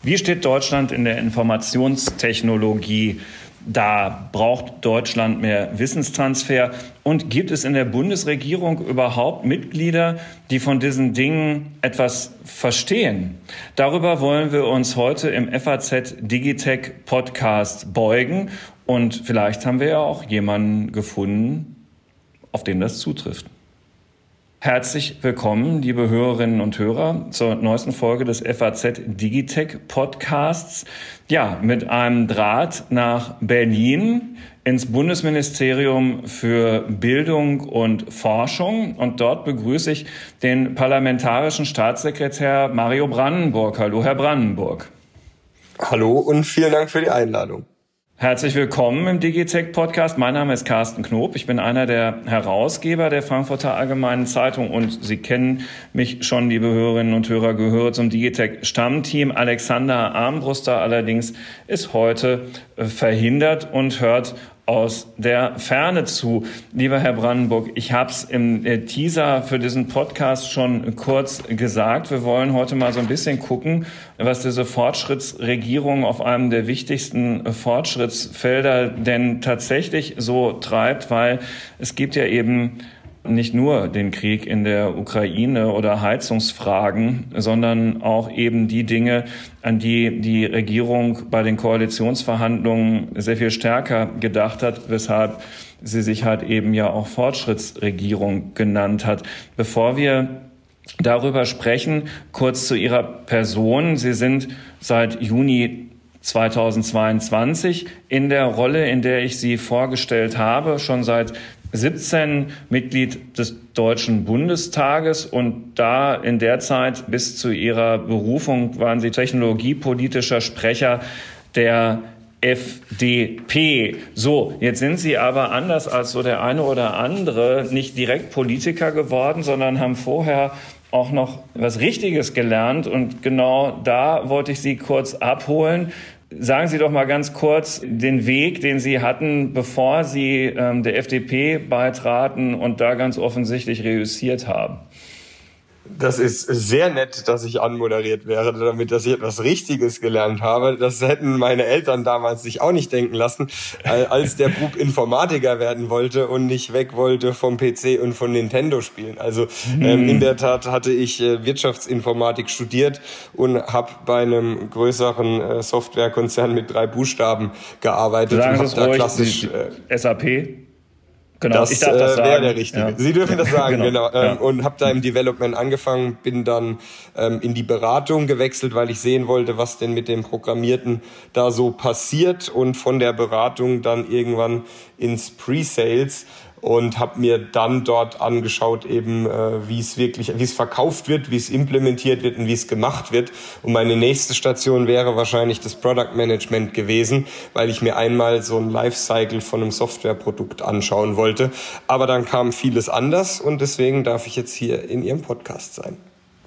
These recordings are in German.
Wie steht Deutschland in der Informationstechnologie da? Braucht Deutschland mehr Wissenstransfer? Und gibt es in der Bundesregierung überhaupt Mitglieder, die von diesen Dingen etwas verstehen? Darüber wollen wir uns heute im FAZ Digitech Podcast beugen. Und vielleicht haben wir ja auch jemanden gefunden, auf den das zutrifft. Herzlich willkommen, liebe Hörerinnen und Hörer, zur neuesten Folge des FAZ Digitech Podcasts. Ja, mit einem Draht nach Berlin ins Bundesministerium für Bildung und Forschung. Und dort begrüße ich den parlamentarischen Staatssekretär Mario Brandenburg. Hallo, Herr Brandenburg. Hallo und vielen Dank für die Einladung. Herzlich willkommen im Digitech-Podcast. Mein Name ist Carsten Knob. Ich bin einer der Herausgeber der Frankfurter Allgemeinen Zeitung und Sie kennen mich schon, liebe Hörerinnen und Hörer, gehöre zum Digitech-Stammteam. Alexander Armbruster allerdings ist heute verhindert und hört aus der Ferne zu. Lieber Herr Brandenburg, ich habe es im Teaser für diesen Podcast schon kurz gesagt. Wir wollen heute mal so ein bisschen gucken, was diese Fortschrittsregierung auf einem der wichtigsten Fortschrittsfelder denn tatsächlich so treibt, weil es gibt ja eben nicht nur den Krieg in der Ukraine oder Heizungsfragen, sondern auch eben die Dinge, an die die Regierung bei den Koalitionsverhandlungen sehr viel stärker gedacht hat, weshalb sie sich halt eben ja auch Fortschrittsregierung genannt hat. Bevor wir darüber sprechen, kurz zu Ihrer Person. Sie sind seit Juni 2022 in der Rolle, in der ich Sie vorgestellt habe, schon seit 17 Mitglied des Deutschen Bundestages und da in der Zeit bis zu Ihrer Berufung waren Sie technologiepolitischer Sprecher der FDP. So, jetzt sind Sie aber anders als so der eine oder andere nicht direkt Politiker geworden, sondern haben vorher auch noch was Richtiges gelernt und genau da wollte ich Sie kurz abholen. Sagen Sie doch mal ganz kurz den Weg, den Sie hatten, bevor Sie der FDP beitraten und da ganz offensichtlich reüssiert haben. Das ist sehr nett, dass ich anmoderiert wäre, damit dass ich etwas Richtiges gelernt habe. Das hätten meine Eltern damals sich auch nicht denken lassen, als der Bub Informatiker werden wollte und nicht weg wollte vom PC und von Nintendo-Spielen. Also in der Tat hatte ich Wirtschaftsinformatik studiert und habe bei einem größeren Softwarekonzern mit 3 Buchstaben gearbeitet. Sagen und Sie es ruhig, klassisch SAP? Genau, das, ich darf das sagen. Wäre der Richtige. Ja. Sie dürfen das sagen, genau. Ja. Und habe da im Development angefangen, bin dann in die Beratung gewechselt, weil ich sehen wollte, was denn mit dem Programmierten da so passiert und von der Beratung dann irgendwann ins Pre-Sales und habe mir dann dort angeschaut, eben wie es verkauft wird, wie es implementiert wird und wie es gemacht wird. Und meine nächste Station wäre wahrscheinlich das Product Management gewesen, weil ich mir einmal so ein Lifecycle von einem Softwareprodukt anschauen wollte. Aber dann kam vieles anders und deswegen darf ich jetzt hier in Ihrem Podcast sein.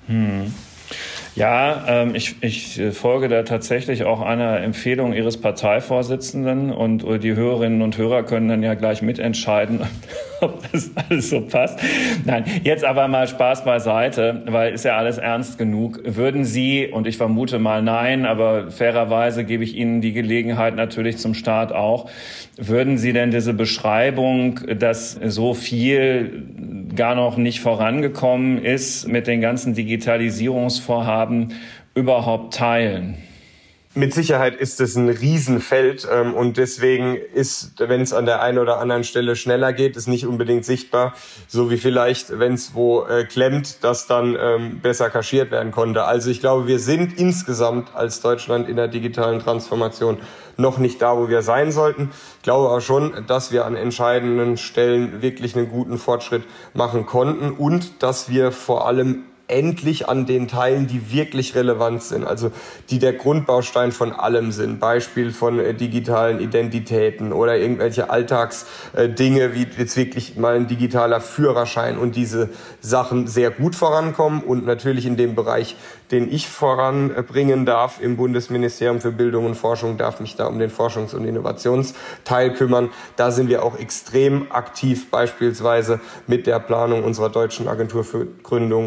Ja, ich folge da tatsächlich auch einer Empfehlung Ihres Parteivorsitzenden und die Hörerinnen und Hörer können dann ja gleich mitentscheiden, ob das alles so passt. Nein, jetzt aber mal Spaß beiseite, weil ist ja alles ernst genug. Würden Sie, und ich vermute mal nein, aber fairerweise gebe ich Ihnen die Gelegenheit natürlich zum Start auch, würden Sie denn diese Beschreibung, dass so viel gar noch nicht vorangekommen ist mit den ganzen Digitalisierungsvorhaben, überhaupt teilen? Mit Sicherheit ist es ein Riesenfeld und deswegen ist, wenn es an der einen oder anderen Stelle schneller geht, ist nicht unbedingt sichtbar, so wie vielleicht, wenn es wo klemmt, das dann besser kaschiert werden konnte. Also ich glaube, wir sind insgesamt als Deutschland in der digitalen Transformation noch nicht da, wo wir sein sollten. Ich glaube aber schon, dass wir an entscheidenden Stellen wirklich einen guten Fortschritt machen konnten und dass wir vor allem endlich an den Teilen, die wirklich relevant sind, also die der Grundbaustein von allem sind, Beispiel von digitalen Identitäten oder irgendwelche Alltagsdinge, wie jetzt wirklich mal ein digitaler Führerschein und diese Sachen sehr gut vorankommen und natürlich in dem Bereich, den ich voranbringen darf im Bundesministerium für Bildung und Forschung, darf mich da um den Forschungs- und Innovationsteil kümmern. Da sind wir auch extrem aktiv, beispielsweise mit der Planung unserer deutschen Agentur für Gründung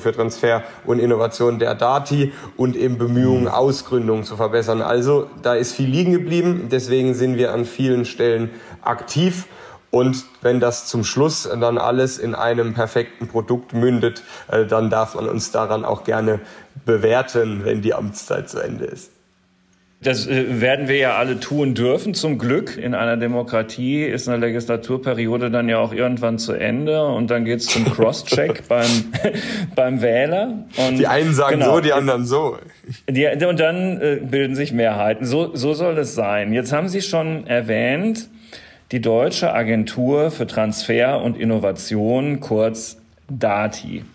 für Transfer und Innovation der DATI und eben Bemühungen, Ausgründungen zu verbessern. Also da ist viel liegen geblieben, deswegen sind wir an vielen Stellen aktiv. Und wenn das zum Schluss dann alles in einem perfekten Produkt mündet, dann darf man uns daran auch gerne bewerten, wenn die Amtszeit zu Ende ist. Das werden wir ja alle tun dürfen, zum Glück. In einer Demokratie ist eine Legislaturperiode dann ja auch irgendwann zu Ende und dann geht's zum Cross-Check beim Wähler. Und die einen sagen so, die anderen so. Und dann bilden sich Mehrheiten. So soll es sein. Jetzt haben Sie schon erwähnt, die Deutsche Agentur für Transfer und Innovation, kurz DATI.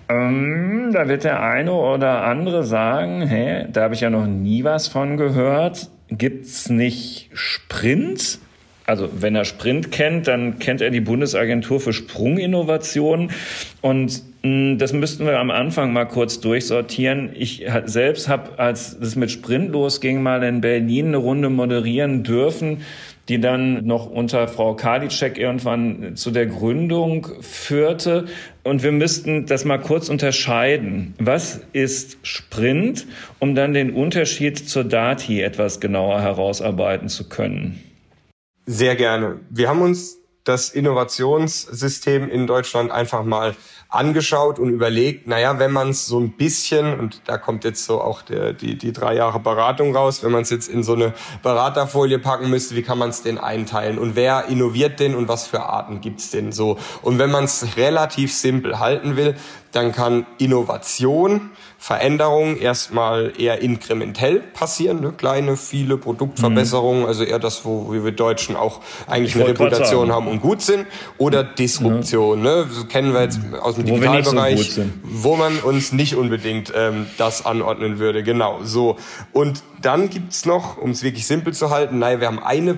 Da wird der eine oder andere sagen, da habe ich ja noch nie was von gehört. Gibt's nicht Sprint? Also wenn er Sprint kennt, dann kennt er die Bundesagentur für Sprunginnovation. Und das müssten wir am Anfang mal kurz durchsortieren. Ich selbst habe, als es mit Sprint losging, mal in Berlin eine Runde moderieren dürfen, die dann noch unter Frau Karliczek irgendwann zu der Gründung führte. Und wir müssten das mal kurz unterscheiden. Was ist Sprint, um dann den Unterschied zur DATI etwas genauer herausarbeiten zu können? Sehr gerne. Wir haben uns das Innovationssystem in Deutschland einfach mal angeschaut und überlegt, wenn man es so ein bisschen, und da kommt jetzt so auch die 3 Jahre Beratung raus, wenn man es jetzt in so eine Beraterfolie packen müsste, wie kann man es denn einteilen und wer innoviert denn und was für Arten gibt's denn so? Und wenn man es relativ simpel halten will, dann kann Innovation, Veränderung erstmal eher inkrementell passieren, kleine, viele Produktverbesserungen, also eher das, wo wir Deutschen auch eigentlich eine Reputation haben und gut sind, oder Disruption, so kennen wir jetzt aus dem Digitalbereich, wo man uns nicht unbedingt das anordnen würde, genau, so. Und dann gibt's noch, um es wirklich simpel zu halten, wir haben eine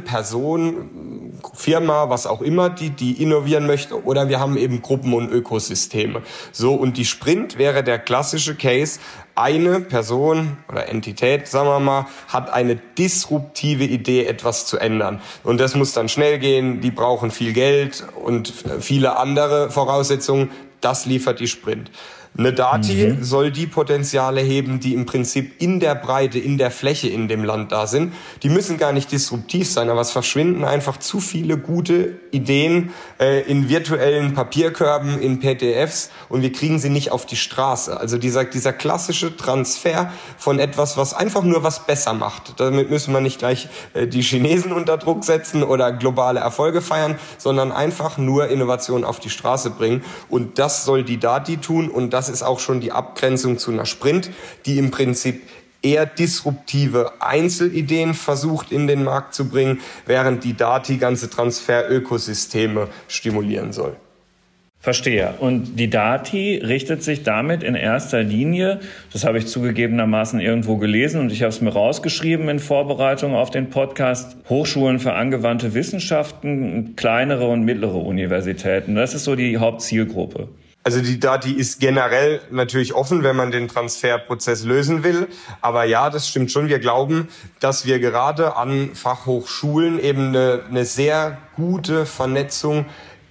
Person, Firma, was auch immer, die innovieren möchte, oder wir haben eben Gruppen und Ökosysteme. So, und die Sprint wäre der klassische Case. Eine Person oder Entität, sagen wir mal, hat eine disruptive Idee, etwas zu ändern. Und das muss dann schnell gehen, die brauchen viel Geld und viele andere Voraussetzungen. Das liefert die Sprint. Eine DATI soll die Potenziale heben, die im Prinzip in der Breite, in der Fläche in dem Land da sind. Die müssen gar nicht disruptiv sein, aber es verschwinden einfach zu viele gute Ideen in virtuellen Papierkörben, in PDFs und wir kriegen sie nicht auf die Straße. Also dieser klassische Transfer von etwas, was einfach nur was besser macht. Damit müssen wir nicht gleich die Chinesen unter Druck setzen oder globale Erfolge feiern, sondern einfach nur Innovation auf die Straße bringen. Und das soll die DATI tun und das ist auch schon die Abgrenzung zu einer Sprint, die im Prinzip eher disruptive Einzelideen versucht in den Markt zu bringen, während die DATI ganze Transferökosysteme stimulieren soll. Verstehe. Und die DATI richtet sich damit in erster Linie, das habe ich zugegebenermaßen irgendwo gelesen und ich habe es mir rausgeschrieben in Vorbereitung auf den Podcast, Hochschulen für angewandte Wissenschaften, kleinere und mittlere Universitäten. Das ist so die Hauptzielgruppe. Also die DATI ist generell natürlich offen, wenn man den Transferprozess lösen will. Aber ja, das stimmt schon. Wir glauben, dass wir gerade an Fachhochschulen eben eine sehr gute Vernetzung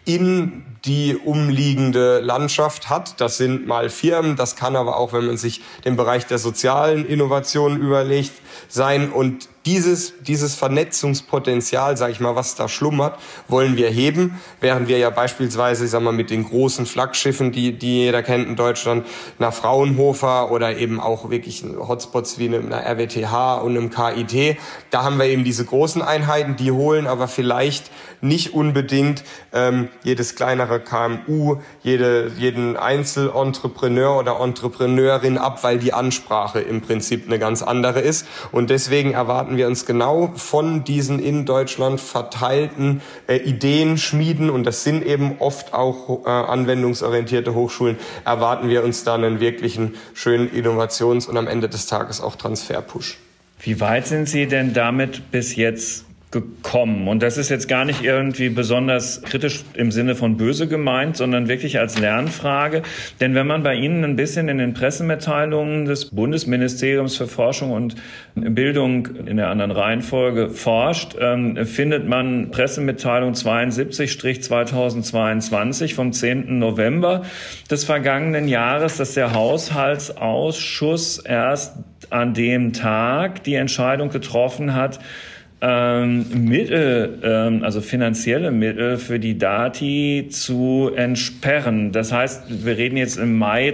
in die umliegende Landschaft hat. Das sind mal Firmen, das kann aber auch, wenn man sich den Bereich der sozialen Innovation überlegt, sein. Und dieses Vernetzungspotenzial, sage ich mal, was da schlummert, wollen wir heben, während wir ja beispielsweise, ich sag mal, mit den großen Flaggschiffen, die jeder kennt in Deutschland, nach Fraunhofer oder eben auch wirklich Hotspots wie einer RWTH und einem KIT, da haben wir eben diese großen Einheiten, die holen aber vielleicht nicht unbedingt jedes kleinere KMU, jeden Einzelentrepreneur oder Entrepreneurin ab, weil die Ansprache im Prinzip eine ganz andere ist. Und deswegen erwarten wir uns genau von diesen in Deutschland verteilten Ideenschmieden, und das sind eben oft auch anwendungsorientierte Hochschulen, erwarten wir uns dann einen wirklichen schönen Innovations- und am Ende des Tages auch Transferpush. Wie weit sind Sie denn damit bis jetzt gekommen. Und das ist jetzt gar nicht irgendwie besonders kritisch im Sinne von böse gemeint, sondern wirklich als Lernfrage. Denn wenn man bei Ihnen ein bisschen in den Pressemitteilungen des Bundesministeriums für Forschung und Bildung in der anderen Reihenfolge forscht, findet man Pressemitteilung 72/2022 vom 10. November des vergangenen Jahres, dass der Haushaltsausschuss erst an dem Tag die Entscheidung getroffen hat, Mittel, also finanzielle Mittel für die DATI zu entsperren. Das heißt, wir reden jetzt im Mai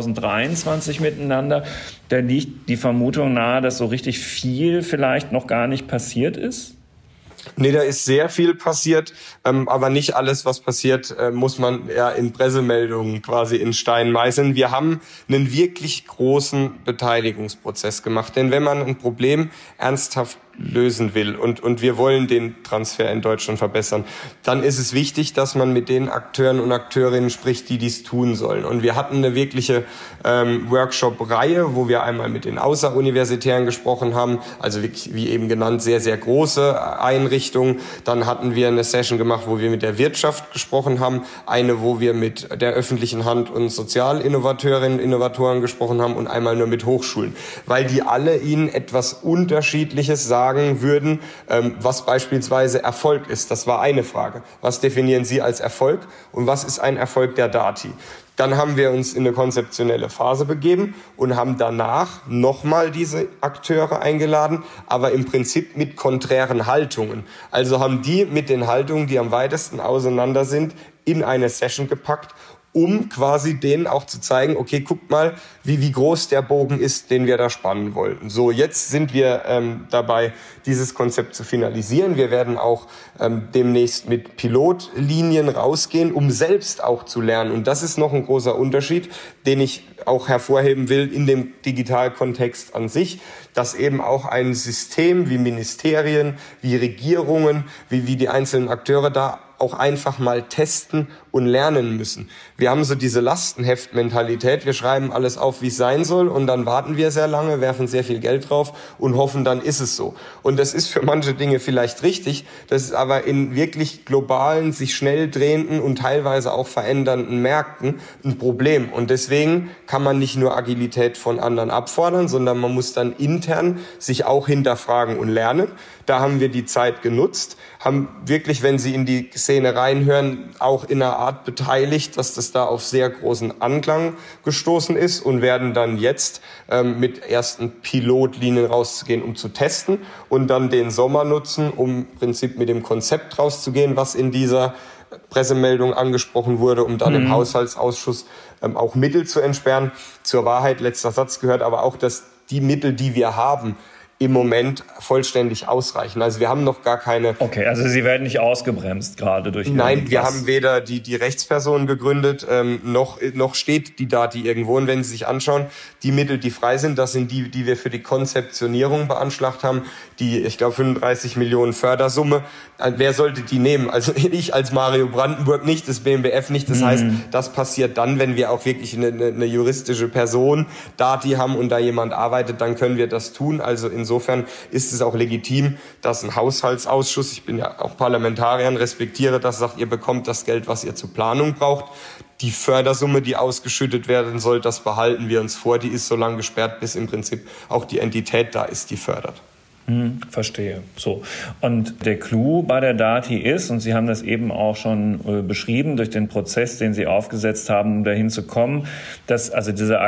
2023 miteinander. Da liegt die Vermutung nahe, dass so richtig viel vielleicht noch gar nicht passiert ist? Nee, da ist sehr viel passiert, aber nicht alles, was passiert, muss man ja in Pressemeldungen quasi in Stein meißeln. Wir haben einen wirklich großen Beteiligungsprozess gemacht, denn wenn man ein Problem ernsthaft lösen will und wir wollen den Transfer in Deutschland verbessern, dann ist es wichtig, dass man mit den Akteuren und Akteurinnen spricht, die dies tun sollen. Und wir hatten eine wirkliche Workshop-Reihe, wo wir einmal mit den Außeruniversitären gesprochen haben, also wirklich, wie eben genannt, sehr, sehr große Einrichtungen. Dann hatten wir eine Session gemacht, wo wir mit der Wirtschaft gesprochen haben, eine, wo wir mit der öffentlichen Hand und Sozialinnovateurinnen und Innovatoren gesprochen haben und einmal nur mit Hochschulen, weil die alle ihnen etwas Unterschiedliches sagen würden, was beispielsweise Erfolg ist. Das war eine Frage. Was definieren Sie als Erfolg und was ist ein Erfolg der DATI? Dann haben wir uns in eine konzeptionelle Phase begeben und haben danach nochmal diese Akteure eingeladen, aber im Prinzip mit konträren Haltungen. Also haben die mit den Haltungen, die am weitesten auseinander sind, in eine Session gepackt, um quasi denen auch zu zeigen, okay, guckt mal, wie groß der Bogen ist, den wir da spannen wollten. So, jetzt sind wir dabei, dieses Konzept zu finalisieren. Wir werden auch demnächst mit Pilotlinien rausgehen, um selbst auch zu lernen. Und das ist noch ein großer Unterschied, den ich auch hervorheben will in dem Digitalkontext an sich, dass eben auch ein System wie Ministerien, wie Regierungen, wie die einzelnen Akteure da auch einfach mal testen und lernen müssen. Wir haben so diese Lastenheft-Mentalität. Wir schreiben alles auf, wie es sein soll, und dann warten wir sehr lange, werfen sehr viel Geld drauf und hoffen, dann ist es so. Und das ist für manche Dinge vielleicht richtig, das ist aber in wirklich globalen, sich schnell drehenden und teilweise auch verändernden Märkten ein Problem. Und deswegen kann man nicht nur Agilität von anderen abfordern, sondern man muss dann intern sich auch hinterfragen und lernen. Da haben wir die Zeit genutzt, haben wirklich, wenn Sie in die Szene reinhören, auch in einer Art beteiligt, dass das da auf sehr großen Anklang gestoßen ist, und werden dann jetzt mit ersten Pilotlinien rauszugehen, um zu testen, und dann den Sommer nutzen, um im Prinzip mit dem Konzept rauszugehen, was in dieser Pressemeldung angesprochen wurde, um dann im Haushaltsausschuss auch Mittel zu entsperren. Zur Wahrheit, letzter Satz, gehört aber auch, dass die Mittel, die wir haben, im Moment vollständig ausreichen. Also wir haben noch gar keine... Okay, also Sie werden nicht ausgebremst gerade durch... Nein, wir haben weder die Rechtsperson gegründet, noch steht die DATI irgendwo. Und wenn Sie sich anschauen, die Mittel, die frei sind, das sind die wir für die Konzeptionierung beanschlagt haben, die, ich glaube, 35 Millionen Fördersumme. Wer sollte die nehmen? Also ich als Mario Brandenburg nicht, das BMBF nicht. Das heißt, das passiert dann, wenn wir auch wirklich eine juristische Person DATI haben und da jemand arbeitet, dann können wir das tun. Also insofern ist es auch legitim, dass ein Haushaltsausschuss, ich bin ja auch Parlamentarier, respektiere das, sagt, ihr bekommt das Geld, was ihr zur Planung braucht. Die Fördersumme, die ausgeschüttet werden soll, das behalten wir uns vor. Die ist so lange gesperrt, bis im Prinzip auch die Entität da ist, die fördert. Verstehe. So. Und der Clou bei der DATI ist, und Sie haben das eben auch schon beschrieben, durch den Prozess, den Sie aufgesetzt haben, um dahin zu kommen, dass also diese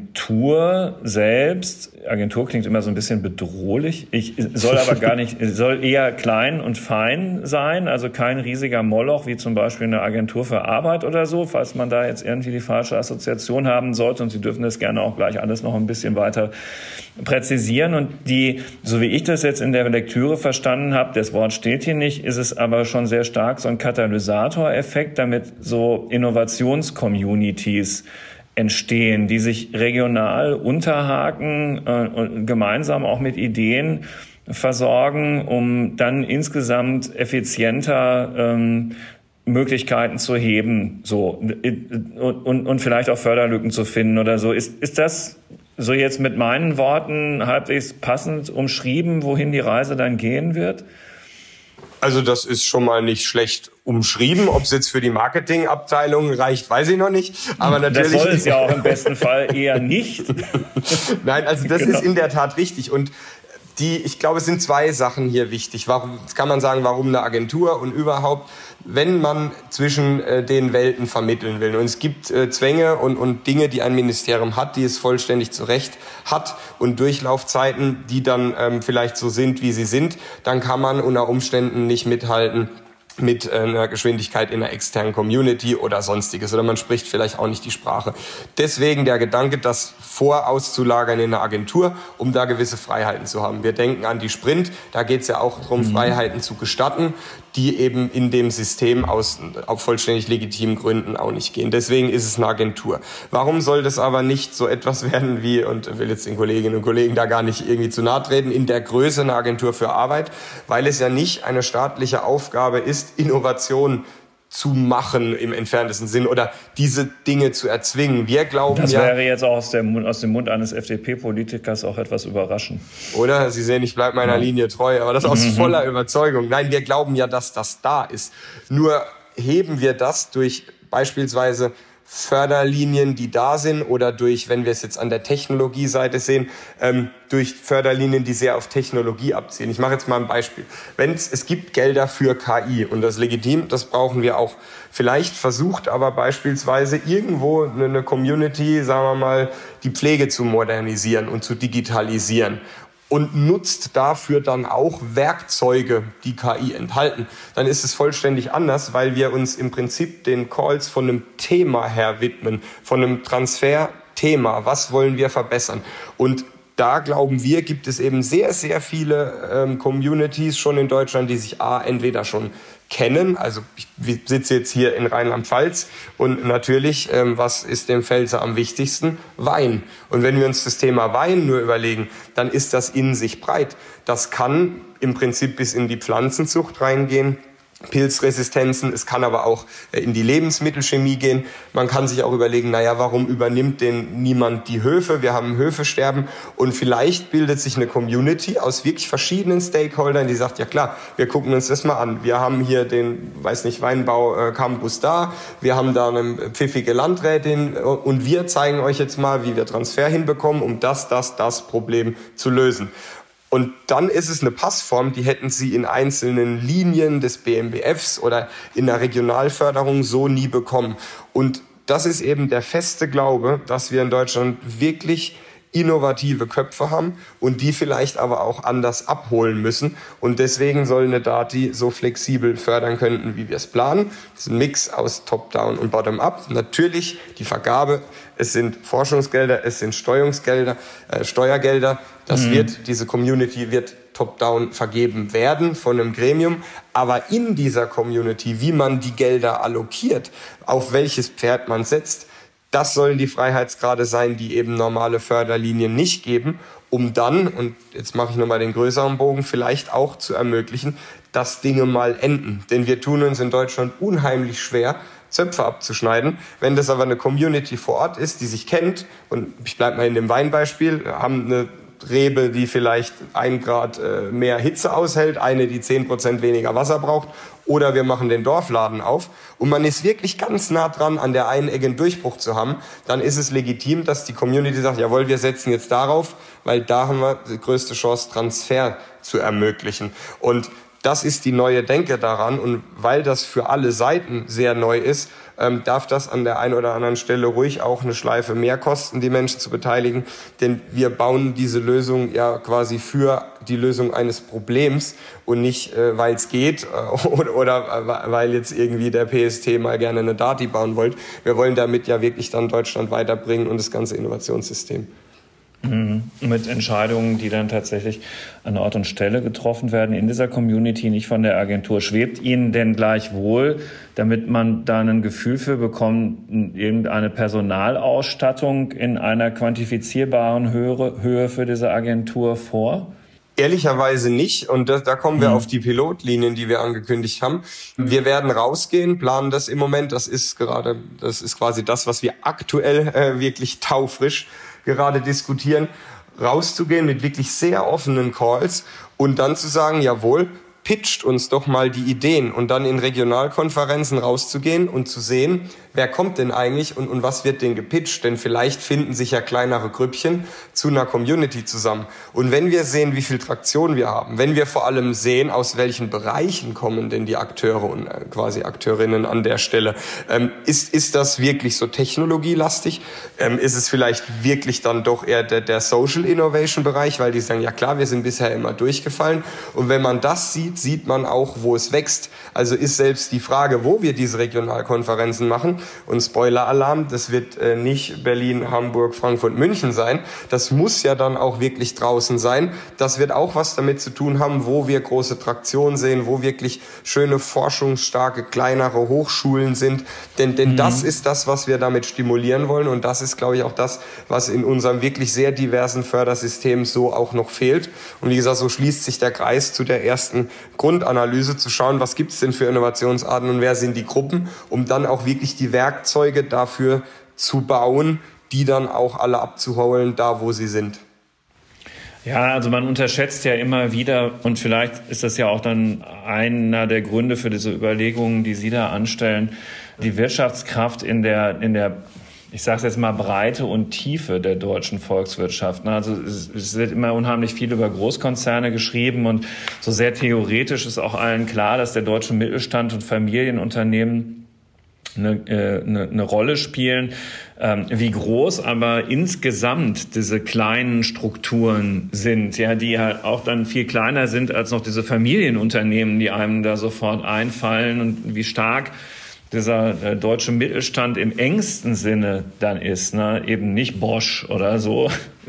Agentur selbst, Agentur klingt immer so ein bisschen bedrohlich, soll aber gar nicht, soll eher klein und fein sein, also kein riesiger Moloch, wie zum Beispiel eine Agentur für Arbeit oder so, falls man da jetzt irgendwie die falsche Assoziation haben sollte, und Sie dürfen das gerne auch gleich alles noch ein bisschen weiter präzisieren. Und so wie ich das jetzt in der Lektüre verstanden habe, das Wort steht hier nicht, ist es aber schon sehr stark so ein Katalysatoreffekt, damit so Innovationscommunities entstehen, die sich regional unterhaken und gemeinsam auch mit Ideen versorgen, um dann insgesamt effizienter Möglichkeiten zu heben, so, und vielleicht auch Förderlücken zu finden oder so. Ist das so jetzt mit meinen Worten halbwegs passend umschrieben, wohin die Reise dann gehen wird? Also das ist schon mal nicht schlecht umschrieben. Ob es jetzt für die Marketingabteilung reicht, weiß ich noch nicht. Aber natürlich. Das soll es ja auch im besten Fall eher nicht. Nein, also das ist in der Tat richtig. Und ich glaube, es sind zwei Sachen hier wichtig. Jetzt kann man sagen, warum eine Agentur und überhaupt, wenn man zwischen den Welten vermitteln will. Und es gibt Zwänge und Dinge, die ein Ministerium hat, die es vollständig zurecht hat und Durchlaufzeiten, die dann vielleicht so sind, wie sie sind, dann kann man unter Umständen nicht mithalten mit einer Geschwindigkeit in einer externen Community oder sonstiges. Oder man spricht vielleicht auch nicht die Sprache. Deswegen der Gedanke, das vorauszulagern in eine Agentur, um da gewisse Freiheiten zu haben. Wir denken an die Sprint, da geht es ja auch darum, Freiheiten zu gestatten, die eben in dem System aus vollständig legitimen Gründen auch nicht gehen. Deswegen ist es eine Agentur. Warum soll das aber nicht so etwas werden wie, und will jetzt den Kolleginnen und Kollegen da gar nicht irgendwie zu nahe treten, in der Größe eine Agentur für Arbeit, weil es ja nicht eine staatliche Aufgabe ist, Innovation zu machen im entferntesten Sinn oder diese Dinge zu erzwingen. Wir glauben das wäre jetzt auch aus dem Mund eines FDP-Politikers auch etwas überraschend. Oder? Sie sehen, ich bleibe meiner Linie treu, aber das aus voller Überzeugung. Nein, wir glauben ja, dass das da ist. Nur heben wir das durch beispielsweise Förderlinien, die da sind, oder durch, wenn wir es jetzt an der Technologieseite sehen, durch Förderlinien, die sehr auf Technologie abzielen. Ich mache jetzt mal ein Beispiel. Es gibt Gelder für KI und das ist legitim, das brauchen wir auch. Vielleicht versucht aber beispielsweise irgendwo eine Community, sagen wir mal, die Pflege zu modernisieren und zu digitalisieren und nutzt dafür dann auch Werkzeuge, die KI enthalten, dann ist es vollständig anders, weil wir uns im Prinzip den Calls von einem Thema her widmen, von einem Transferthema. Was wollen wir verbessern? Und da glauben wir, gibt es eben sehr, sehr viele Communities schon in Deutschland, die sich entweder schon kennen, also ich sitze jetzt hier in Rheinland-Pfalz und natürlich, was ist dem Pfälzer am wichtigsten? Wein. Und wenn wir uns das Thema Wein nur überlegen, dann ist das in sich breit. Das kann im Prinzip bis in die Pflanzenzucht reingehen, Pilzresistenzen, es kann aber auch in die Lebensmittelchemie gehen. Man kann sich auch überlegen, warum übernimmt denn niemand die Höfe? Wir haben Höfesterben und vielleicht bildet sich eine Community aus wirklich verschiedenen Stakeholdern, die sagt, ja klar, wir gucken uns das mal an. Wir haben hier den, Weinbau-Campus da, wir haben da eine pfiffige Landrätin und wir zeigen euch jetzt mal, wie wir Transfer hinbekommen, um das Problem zu lösen. Und dann ist es eine Passform, die hätten Sie in einzelnen Linien des BMBFs oder in der Regionalförderung so nie bekommen. Und das ist eben der feste Glaube, dass wir in Deutschland wirklich innovative Köpfe haben und die vielleicht aber auch anders abholen müssen. Und deswegen soll eine Dati so flexibel fördern können, wie wir es planen. Das ist ein Mix aus Top-Down und Bottom-Up. Natürlich die Vergabe, es sind Forschungsgelder, es sind Steuergelder. Diese Community wird Top-Down vergeben werden von einem Gremium. Aber in dieser Community, wie man die Gelder allokiert, auf welches Pferd man setzt, das sollen die Freiheitsgrade sein, die eben normale Förderlinien nicht geben, um dann, und jetzt mache ich nochmal den größeren Bogen, vielleicht auch zu ermöglichen, dass Dinge mal enden. Denn wir tun uns in Deutschland unheimlich schwer, Zöpfe abzuschneiden. Wenn das aber eine Community vor Ort ist, die sich kennt, und ich bleibe mal in dem Weinbeispiel, haben eine Rebe, die vielleicht 1 Grad mehr Hitze aushält, eine, die 10% weniger Wasser braucht, oder wir machen den Dorfladen auf und man ist wirklich ganz nah dran, an der einen Ecke einen Durchbruch zu haben, dann ist es legitim, dass die Community sagt, jawohl, wir setzen jetzt darauf, weil da haben wir die größte Chance, Transfer zu ermöglichen. Und das ist die neue Denke daran, und weil das für alle Seiten sehr neu ist, darf das an der einen oder anderen Stelle ruhig auch eine Schleife mehr kosten, die Menschen zu beteiligen. Denn wir bauen diese Lösung ja quasi für die Lösung eines Problems und nicht, weil es geht oder weil jetzt irgendwie der PST mal gerne eine Dati bauen wollte. Wir wollen damit ja wirklich dann Deutschland weiterbringen und das ganze Innovationssystem. Mit Entscheidungen, die dann tatsächlich an Ort und Stelle getroffen werden in dieser Community, nicht von der Agentur. Schwebt Ihnen denn gleichwohl, damit man da ein Gefühl für bekommt, irgendeine Personalausstattung in einer quantifizierbaren Höhe für diese Agentur vor? Ehrlicherweise nicht. Und da kommen wir auf die Pilotlinien, die wir angekündigt haben. Wir werden rausgehen, planen das im Moment. Das ist quasi das, was wir aktuell wirklich taufrisch gerade diskutieren, rauszugehen mit wirklich sehr offenen Calls und dann zu sagen, jawohl, pitcht uns doch mal die Ideen und dann in Regionalkonferenzen rauszugehen und zu sehen, wer kommt denn eigentlich und was wird denn gepitcht? Denn vielleicht finden sich ja kleinere Grüppchen zu einer Community zusammen. Und wenn wir sehen, wie viel Traktion wir haben, wenn wir vor allem sehen, aus welchen Bereichen kommen denn die Akteure und quasi Akteurinnen an der Stelle, ist das wirklich so technologielastig? Ist es vielleicht wirklich dann doch eher der Social Innovation Bereich, weil die sagen, ja klar, wir sind bisher immer durchgefallen. Und wenn man das sieht, sieht man auch, wo es wächst. Also ist selbst die Frage, wo wir diese Regionalkonferenzen machen, und Spoiler-Alarm, das wird nicht Berlin, Hamburg, Frankfurt, München sein. Das muss ja dann auch wirklich draußen sein. Das wird auch was damit zu tun haben, wo wir große Traktion sehen, wo wirklich schöne, forschungsstarke, kleinere Hochschulen sind. Denn das ist das, was wir damit stimulieren wollen. Und das ist, glaube ich, auch das, was in unserem wirklich sehr diversen Fördersystem so auch noch fehlt. Und wie gesagt, so schließt sich der Kreis zu der ersten Grundanalyse, zu schauen, was gibt es denn für Innovationsarten und wer sind die Gruppen, um dann auch wirklich die Werkzeuge dafür zu bauen, die dann auch alle abzuholen, da wo sie sind. Ja, also man unterschätzt ja immer wieder, und vielleicht ist das ja auch dann einer der Gründe für diese Überlegungen, die Sie da anstellen, die Wirtschaftskraft in der ich sage es jetzt mal, Breite und Tiefe der deutschen Volkswirtschaft. Also es wird immer unheimlich viel über Großkonzerne geschrieben und so sehr theoretisch ist auch allen klar, dass der deutsche Mittelstand und Familienunternehmen eine Rolle spielen, wie groß aber insgesamt diese kleinen Strukturen sind, ja, die halt auch dann viel kleiner sind als noch diese Familienunternehmen, die einem da sofort einfallen, und wie stark dieser deutsche Mittelstand im engsten Sinne dann ist, ne? Eben nicht Bosch oder so,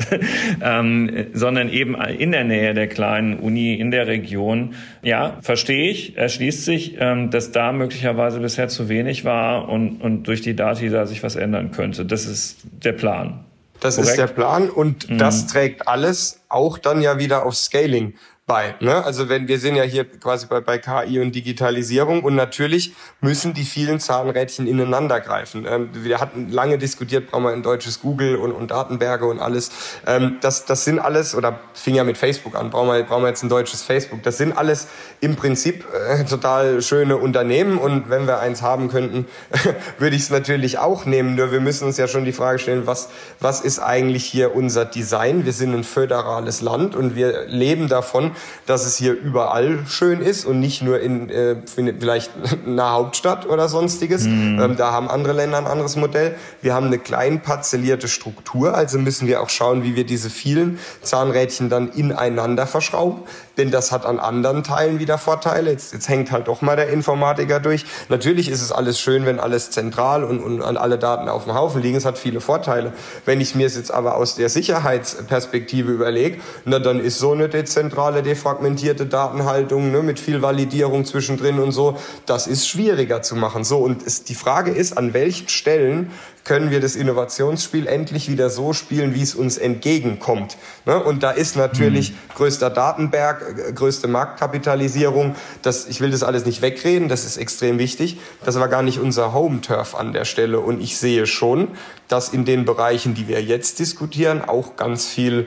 sondern eben in der Nähe der kleinen Uni, in der Region. Ja, verstehe ich, erschließt sich, dass da möglicherweise bisher zu wenig war und durch die Dati da sich was ändern könnte. Das ist der Plan. Das ist der Plan und das trägt alles auch dann ja wieder auf Scaling bei, ne? Also wenn wir sind ja hier quasi bei KI und Digitalisierung und natürlich müssen die vielen Zahnrädchen ineinander greifen. Wir hatten lange diskutiert, brauchen wir ein deutsches Google und Datenberge und alles. Das sind alles, oder fing ja mit Facebook an, brauchen wir jetzt ein deutsches Facebook. Das sind alles im Prinzip total schöne Unternehmen und wenn wir eins haben könnten, würde ich es natürlich auch nehmen. Nur wir müssen uns ja schon die Frage stellen, was ist eigentlich hier unser Design? Wir sind ein föderales Land und wir leben davon, dass es hier überall schön ist und nicht nur in vielleicht einer Hauptstadt oder sonstiges. Da haben andere Länder ein anderes Modell. Wir haben eine klein parzellierte Struktur, also müssen wir auch schauen, wie wir diese vielen Zahnrädchen dann ineinander verschrauben. Denn das hat an anderen Teilen wieder Vorteile. Jetzt hängt halt doch mal der Informatiker durch. Natürlich ist es alles schön, wenn alles zentral und alle Daten auf dem Haufen liegen. Es hat viele Vorteile. Wenn ich mir es jetzt aber aus der Sicherheitsperspektive überlege, na dann ist so eine dezentrale, defragmentierte Datenhaltung, ne, mit viel Validierung zwischendrin und so, das ist schwieriger zu machen. So, und die Frage ist, an welchen Stellen können wir das Innovationsspiel endlich wieder so spielen, wie es uns entgegenkommt. Ne? Und da ist natürlich größter Datenberg, größte Marktkapitalisierung. Ich will das alles nicht wegreden, das ist extrem wichtig. Das war gar nicht unser Home-Turf an der Stelle. Und ich sehe schon, dass in den Bereichen, die wir jetzt diskutieren, auch ganz viel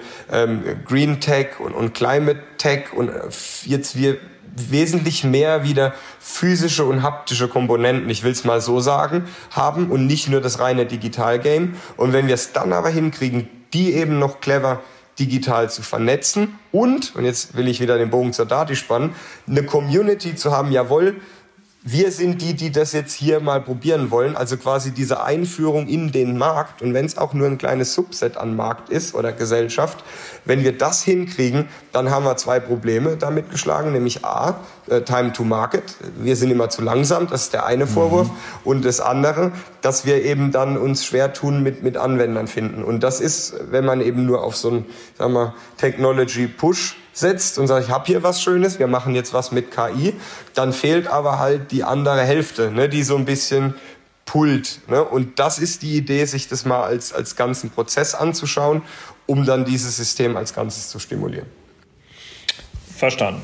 Green Tech und Climate Tech und jetzt wir wesentlich mehr wieder physische und haptische Komponenten, ich will es mal so sagen, haben und nicht nur das reine Digital-Game. Und wenn wir es dann aber hinkriegen, die eben noch clever digital zu vernetzen und jetzt will ich wieder den Bogen zur Dati spannen, eine Community zu haben, jawohl, wir sind die das jetzt hier mal probieren wollen, also quasi diese Einführung in den Markt und wenn es auch nur ein kleines Subset an Markt ist oder Gesellschaft, wenn wir das hinkriegen, dann haben wir zwei Probleme damit geschlagen, nämlich A, Time to Market, wir sind immer zu langsam, das ist der eine Vorwurf und das andere, dass wir eben dann uns schwer tun mit Anwendern finden und das ist, wenn man eben nur auf so einen, sagen wir, Technology Push setzt und sagt, ich habe hier was Schönes, wir machen jetzt was mit KI, dann fehlt aber halt die andere Hälfte, ne, die so ein bisschen pullt. Ne? Und das ist die Idee, sich das mal als ganzen Prozess anzuschauen, um dann dieses System als Ganzes zu stimulieren. Verstanden.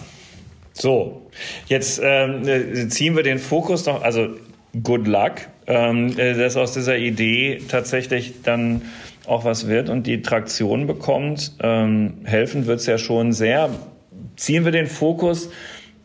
So, jetzt ziehen wir den Fokus noch, also good luck, dass aus dieser Idee tatsächlich dann auch was wird und die Traktion bekommt. Helfen wird es ja schon sehr. Ziehen wir den Fokus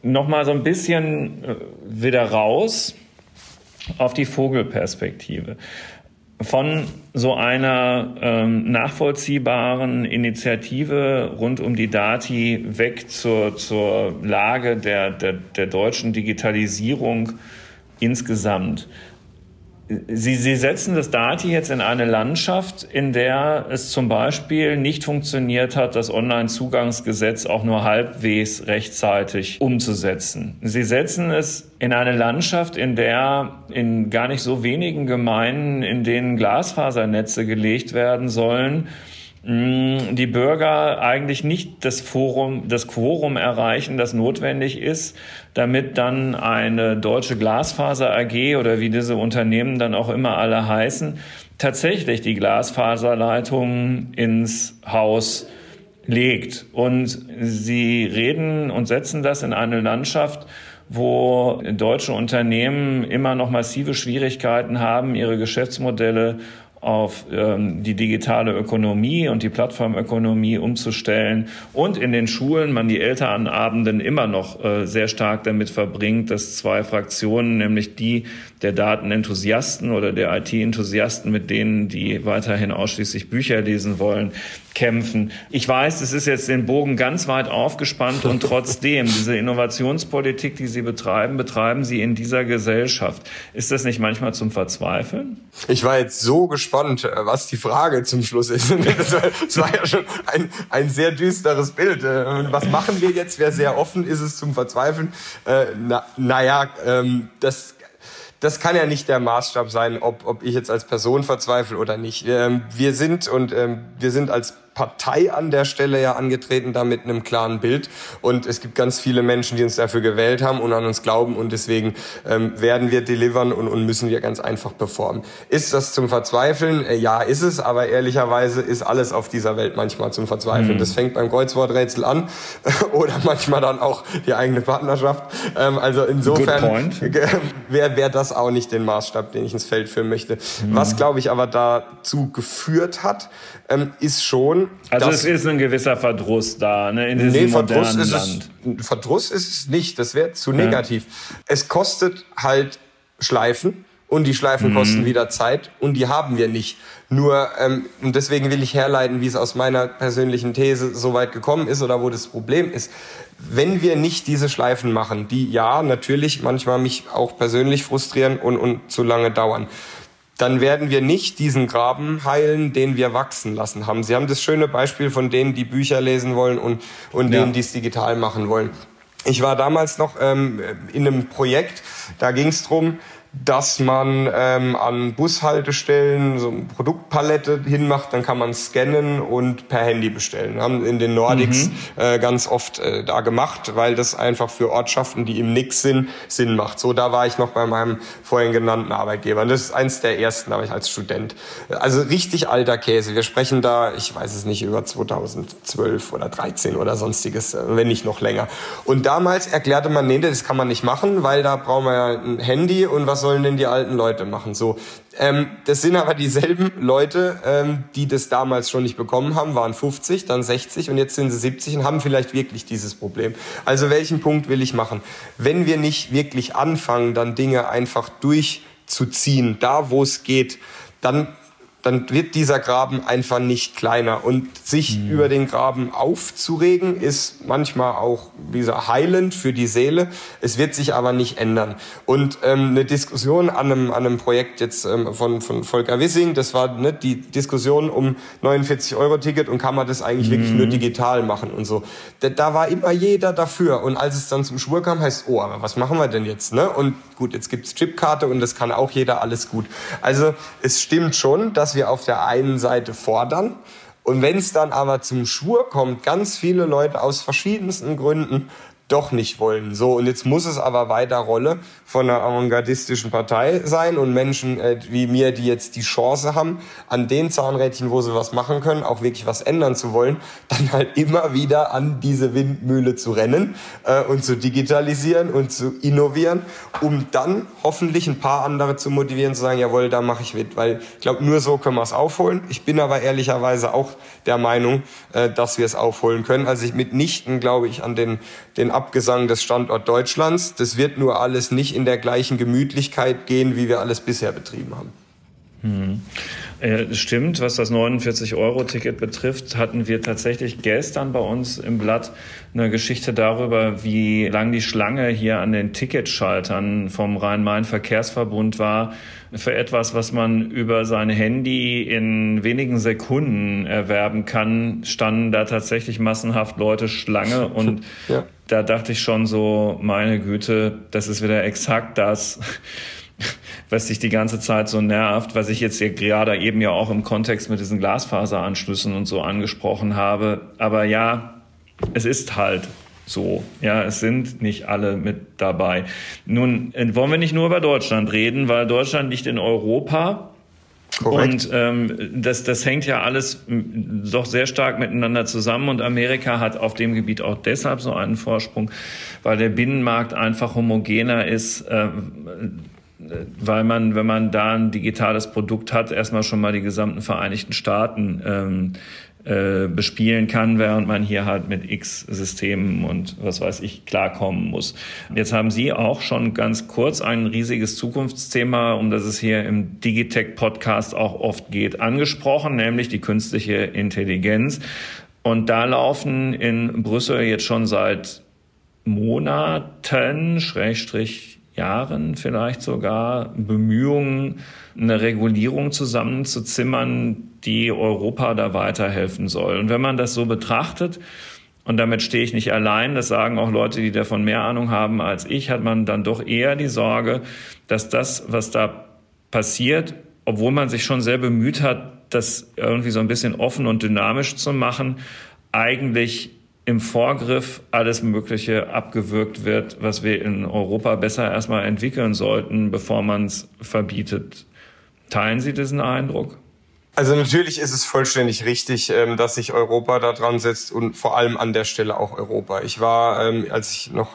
Nochmal so ein bisschen wieder raus auf die Vogelperspektive. Von so einer nachvollziehbaren Initiative rund um die Dati weg zur Lage der deutschen Digitalisierung insgesamt. Sie setzen das Dati jetzt in eine Landschaft, in der es zum Beispiel nicht funktioniert hat, das Onlinezugangsgesetz auch nur halbwegs rechtzeitig umzusetzen. Sie setzen es in eine Landschaft, in der in gar nicht so wenigen Gemeinden, in denen Glasfasernetze gelegt werden sollen, die Bürger eigentlich nicht das Quorum erreichen, das notwendig ist, damit dann eine deutsche Glasfaser AG oder wie diese Unternehmen dann auch immer alle heißen, tatsächlich die Glasfaserleitungen ins Haus legt. Und sie reden und setzen das in eine Landschaft, wo deutsche Unternehmen immer noch massive Schwierigkeiten haben, ihre Geschäftsmodelle auf die digitale Ökonomie und die Plattformökonomie umzustellen und in den Schulen man die Elternabenden immer noch sehr stark damit verbringt, dass zwei Fraktionen, nämlich die der Datenenthusiasten oder der IT-Enthusiasten mit denen, die weiterhin ausschließlich Bücher lesen wollen, kämpfen. Ich weiß, es ist jetzt den Bogen ganz weit aufgespannt und trotzdem, diese Innovationspolitik, die Sie betreiben Sie in dieser Gesellschaft. Ist das nicht manchmal zum Verzweifeln? Ich war jetzt so gespannt, was die Frage zum Schluss ist. Das war ja schon ein sehr düsteres Bild. Was machen wir jetzt? Wer sehr offen ist es zum Verzweifeln? Das kann ja nicht der Maßstab sein, ob ich jetzt als Person verzweifle oder nicht. Wir sind als Partei an der Stelle ja angetreten, da mit einem klaren Bild. Und es gibt ganz viele Menschen, die uns dafür gewählt haben und an uns glauben. Und deswegen werden wir delivern und müssen wir ganz einfach performen. Ist das zum Verzweifeln? Ja, ist es. Aber ehrlicherweise ist alles auf dieser Welt manchmal zum Verzweifeln. Das fängt beim Kreuzworträtsel an oder manchmal dann auch die eigene Partnerschaft. Also insofern wäre das auch nicht den Maßstab, den ich ins Feld führen möchte. Was, glaube ich, aber dazu geführt hat, ist schon... Also es ist ein gewisser Verdruss da, ne, in diesem modernen Land. Verdruss ist es nicht, das wäre zu negativ. Es kostet halt Schleifen und die Schleifen kosten wieder Zeit und die haben wir nicht. Nur, und deswegen will ich herleiten, wie es aus meiner persönlichen These so weit gekommen ist oder wo das Problem ist. Wenn wir nicht diese Schleifen machen, die ja natürlich manchmal mich auch persönlich frustrieren und zu lange dauern, dann werden wir nicht diesen Graben heilen, den wir wachsen lassen haben. Sie haben das schöne Beispiel von denen, die Bücher lesen wollen und denen, die es digital machen wollen. Ich war damals noch in einem Projekt, da ging es darum, dass man an Bushaltestellen so eine Produktpalette hinmacht, dann kann man scannen und per Handy bestellen. Wir haben in den Nordics ganz oft da gemacht, weil das einfach für Ortschaften, die im Nix sind, Sinn macht. So, da war ich noch bei meinem vorhin genannten Arbeitgeber. Und das ist eins der ersten, da war ich als Student. Also richtig alter Käse. Wir sprechen da, ich weiß es nicht, über 2012 oder 13 oder sonstiges, wenn nicht noch länger. Und damals erklärte man, nee, das kann man nicht machen, weil da brauchen wir ja ein Handy und was sollen denn die alten Leute machen? So, das sind aber dieselben Leute, die das damals schon nicht bekommen haben, waren 50, dann 60 und jetzt sind sie 70 und haben vielleicht wirklich dieses Problem. Also welchen Punkt will ich machen? Wenn wir nicht wirklich anfangen, dann Dinge einfach durchzuziehen, da wo es geht, dann wird dieser Graben einfach nicht kleiner. Und sich über den Graben aufzuregen, ist manchmal auch heilend für die Seele. Es wird sich aber nicht ändern. Und eine Diskussion an einem Projekt jetzt von Volker Wissing, das war die Diskussion um 49-Euro-Ticket und kann man das eigentlich wirklich nur digital machen und so. Da war immer jeder dafür. Und als es dann zum Schwur kam, heißt, oh, aber was machen wir denn jetzt? Ne? Und gut, jetzt gibt's Chipkarte und das kann auch jeder, alles gut. Also es stimmt schon, dass wir auf der einen Seite fordern und wenn es dann aber zum Schwur kommt, ganz viele Leute aus verschiedensten Gründen doch nicht wollen. So, und jetzt muss es aber weiter Rolle von einer avantgardistischen Partei sein und Menschen wie mir, die jetzt die Chance haben, an den Zahnrädchen, wo sie was machen können, auch wirklich was ändern zu wollen, dann halt immer wieder an diese Windmühle zu rennen und zu digitalisieren und zu innovieren, um dann hoffentlich ein paar andere zu motivieren, zu sagen, jawohl, da mache ich mit. Weil ich glaube, nur so können wir es aufholen. Ich bin aber ehrlicherweise auch der Meinung, dass wir es aufholen können. Also ich mitnichten glaube ich an den Abgesang des Standort Deutschlands. Das wird nur alles nicht in der gleichen Gemütlichkeit gehen, wie wir alles bisher betrieben haben. Stimmt, was das 49-Euro-Ticket betrifft, hatten wir tatsächlich gestern bei uns im Blatt eine Geschichte darüber, wie lang die Schlange hier an den Ticketschaltern vom Rhein-Main-Verkehrsverbund war. Für etwas, was man über sein Handy in wenigen Sekunden erwerben kann, standen da tatsächlich massenhaft Leute Schlange. Und ja, da dachte ich schon so, meine Güte, das ist wieder exakt das, was dich die ganze Zeit so nervt, was ich jetzt hier gerade eben ja auch im Kontext mit diesen Glasfaseranschlüssen und so angesprochen habe. Aber ja, es ist halt so. Ja, es sind nicht alle mit dabei. Nun wollen wir nicht nur über Deutschland reden, weil Deutschland liegt in Europa. Korrekt. Und das hängt ja alles doch sehr stark miteinander zusammen. Und Amerika hat auf dem Gebiet auch deshalb so einen Vorsprung, weil der Binnenmarkt einfach homogener ist, weil man, wenn man da ein digitales Produkt hat, erstmal schon mal die gesamten Vereinigten Staaten bespielen kann, während man hier halt mit X-Systemen und was weiß ich klarkommen muss. Jetzt haben Sie auch schon ganz kurz ein riesiges Zukunftsthema, um das es hier im Digitech-Podcast auch oft geht, angesprochen, nämlich die künstliche Intelligenz. Und da laufen in Brüssel jetzt schon seit Monaten, Jahren vielleicht sogar, Bemühungen, eine Regulierung zusammenzuzimmern, die Europa da weiterhelfen soll. Und wenn man das so betrachtet, und damit stehe ich nicht allein, das sagen auch Leute, die davon mehr Ahnung haben als ich, hat man dann doch eher die Sorge, dass das, was da passiert, obwohl man sich schon sehr bemüht hat, das irgendwie so ein bisschen offen und dynamisch zu machen, eigentlich im Vorgriff alles Mögliche abgewürgt wird, was wir in Europa besser erstmal entwickeln sollten, bevor man es verbietet. Teilen Sie diesen Eindruck? Also natürlich ist es vollständig richtig, dass sich Europa da dran setzt und vor allem an der Stelle auch Europa. Ich war, als ich noch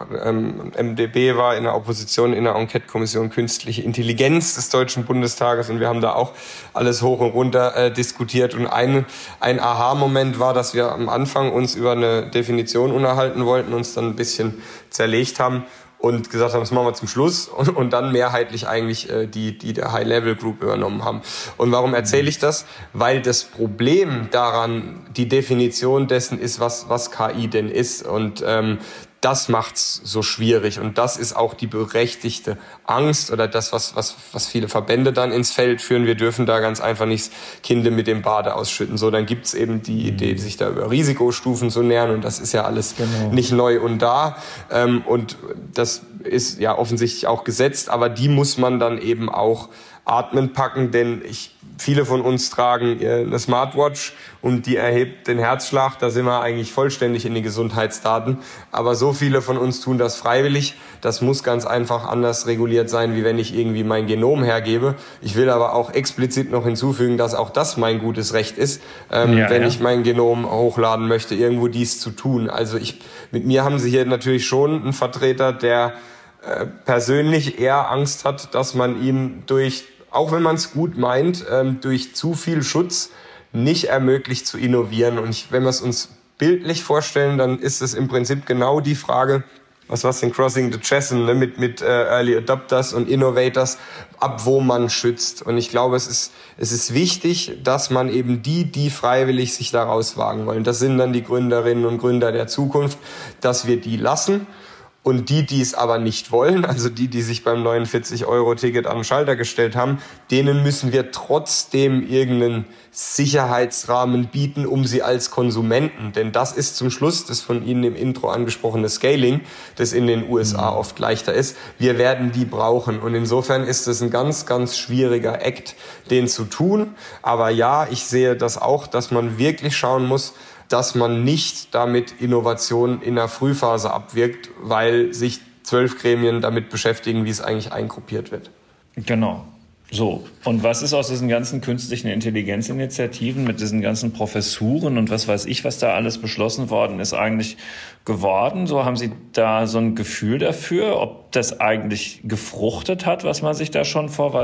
MdB war, in der Opposition in der Enquete-Kommission Künstliche Intelligenz des Deutschen Bundestages und wir haben da auch alles hoch und runter diskutiert. Und ein Aha-Moment war, dass wir am Anfang uns über eine Definition unterhalten wollten, uns dann ein bisschen zerlegt haben und gesagt haben, das machen wir zum Schluss und dann mehrheitlich eigentlich die der High-Level-Group übernommen haben. Und warum erzähle ich das? Weil das Problem daran die Definition dessen ist, was KI denn ist. Und das macht's so schwierig. Und das ist auch die berechtigte Angst oder das, was viele Verbände dann ins Feld führen. Wir dürfen da ganz einfach nicht Kinder mit dem Bade ausschütten. So, dann gibt's eben die Idee, sich da über Risikostufen zu nähern. Und das ist ja alles nicht neu und da. Und das ist ja offensichtlich auch gesetzt. Aber die muss man dann eben auch atmen packen, denn viele von uns tragen eine Smartwatch und die erhebt den Herzschlag. Da sind wir eigentlich vollständig in den Gesundheitsdaten. Aber so viele von uns tun das freiwillig. Das muss ganz einfach anders reguliert sein, wie wenn ich irgendwie mein Genom hergebe. Ich will aber auch explizit noch hinzufügen, dass auch das mein gutes Recht ist, wenn ich mein Genom hochladen möchte, irgendwo dies zu tun. Also mit mir haben Sie hier natürlich schon einen Vertreter, der persönlich eher Angst hat, dass man ihm auch wenn man es gut meint, durch zu viel Schutz nicht ermöglicht zu innovieren. Und wenn wir es uns bildlich vorstellen, dann ist es im Prinzip genau die Frage, was in Crossing the Chasm, ne, mit Early Adopters und Innovators, ab wo man schützt. Und ich glaube, es ist wichtig, dass man eben die freiwillig sich daraus wagen wollen. Das sind dann die Gründerinnen und Gründer der Zukunft, dass wir die lassen. Und die es aber nicht wollen, also die sich beim 49-Euro-Ticket an den Schalter gestellt haben, denen müssen wir trotzdem irgendeinen Sicherheitsrahmen bieten, um sie als Konsumenten, denn das ist zum Schluss das von Ihnen im Intro angesprochene Scaling, das in den USA oft leichter ist. Wir werden die brauchen und insofern ist es ein ganz, ganz schwieriger Act, den zu tun. Aber ja, ich sehe das auch, dass man wirklich schauen muss, dass man nicht damit Innovation in der Frühphase abwirkt, weil sich 12 Gremien damit beschäftigen, wie es eigentlich eingruppiert wird. Genau. So, und was ist aus diesen ganzen künstlichen Intelligenzinitiativen mit diesen ganzen Professuren und was weiß ich, was da alles beschlossen worden ist, eigentlich geworden? So, haben Sie da so ein Gefühl dafür, ob das eigentlich gefruchtet hat, was man sich da schon vor,